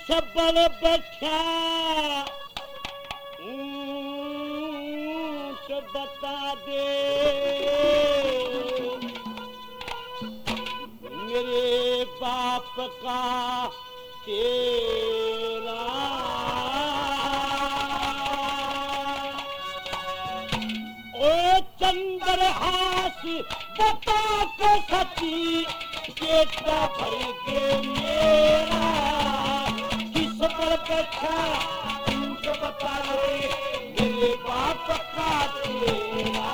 सबल बैठा तो बता दे मेरे बाप का तेरा ओ चंद्रहास बता को सची पेटा भर के मेरा किस पर बैठा तू बता दे मेरे बाप का तेरा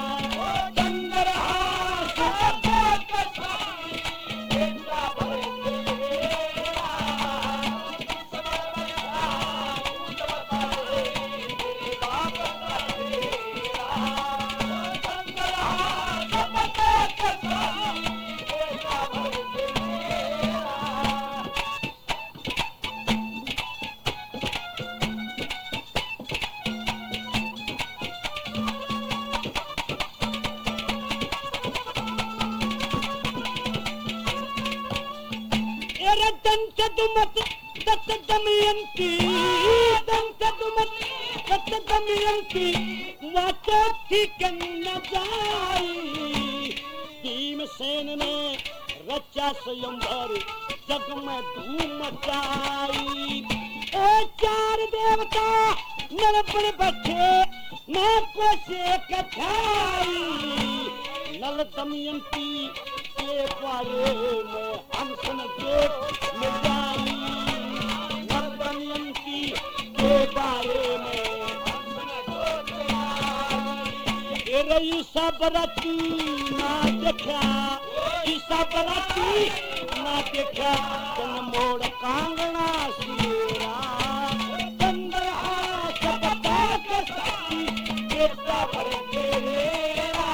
चंद्रहास बता को सची पेटा भर के मेरा किस पर बैठा तू बता दे मेरे बाप का तेरा चंद्रहास बता को सची पेटा भर के दंत दमयंती वाचो ठीक न जाई भीमसेन ने रचा स्वयंवर जग में धूम मचाई ओ चार देवता नर पर बैठे न को से कथाई नल दमयंती के पारे में हंसन जोत में जाई नल दमयंती के बारे में हंसन जोत में आई रही सब रती ना देखा ईसा बराती ना देखा तन मोड़ कांगना सीरा चंद्रहास बता के सची बेटा भर के रेरा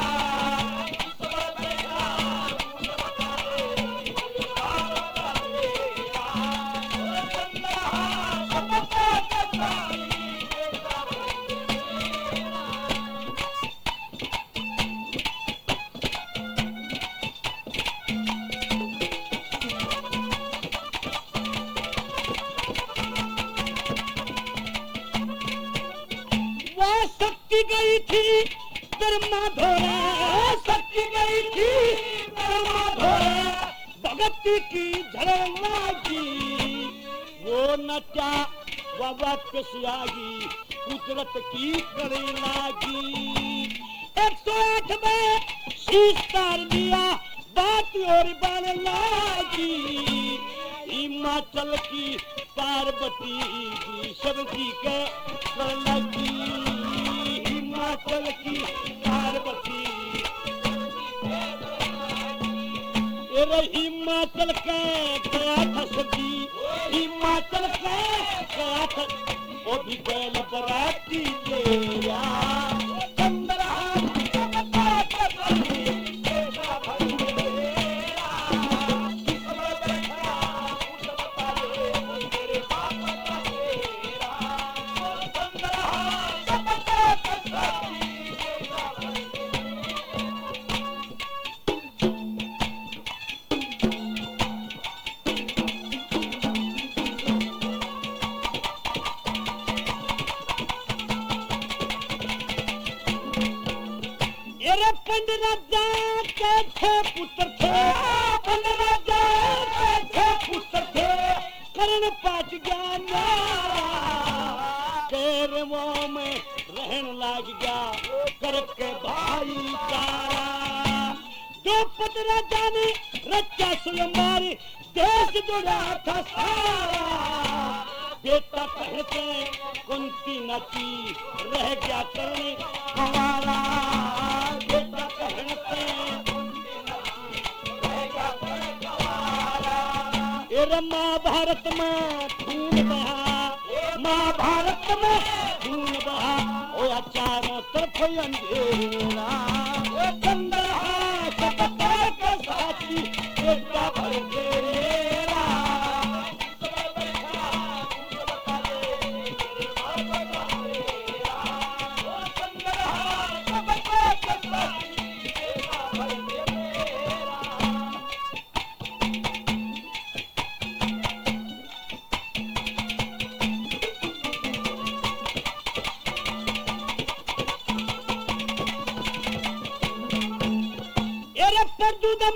शक्ति गई थी धर्मा धोरा शक्ति गई थी धर्मा धोरा भगती की झलना की वो नचा वापस आगी कुदरत की करे लागी 108 में शीश तार दिया बात और बन लागी हिमाचल की पार्वती जी सबजी के लगी हिमाचल की पार्वती हिमाचल के गया था सजी हिमाचल के गया था वो भी बैल बराती तेरा पंड राजा के थे पुत्र थे पंड राजा के थे पुत्र थे करण पाट ज्ञान केरवों में रहन लाग गया करके भाईचारा द्रौपद राजा ने रचा सुलमार देश जुड़ा था सारा बेटा कहते कुंती नची रह गया करने हमारा बेटा कहते महाभारत में खून बहा महाभारत में खून बहा ओ चारों तरफ अंधेरा चंद्रहास बता के साथी बेटा भर तेरा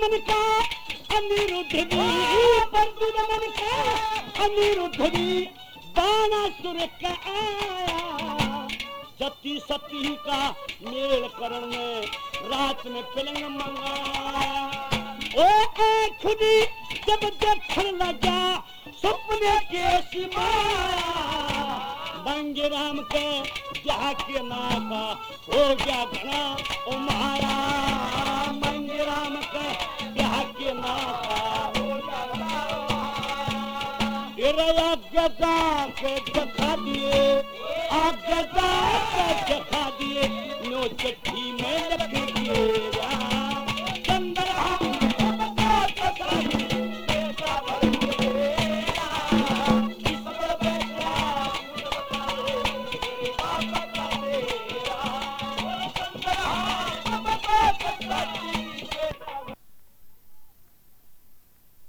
मन का अनिरुद्ध भी, अर्जुन मन का अनिरुद्ध भी बाणासुर का आया। सती सती का मेल करण में रात में पलंग मंगाया। ओ खुदी जब देखने लगा सपने के सिमाया। बंगे राम के ब्याह के नाता हो गया घना ओ माया। बंगे राम के ब्याह के नाता हो गया घना ओ माया। गदा के दिखा दिए, आप गदा के दिखा दिए, नो चिट्ठी में लिख दिए।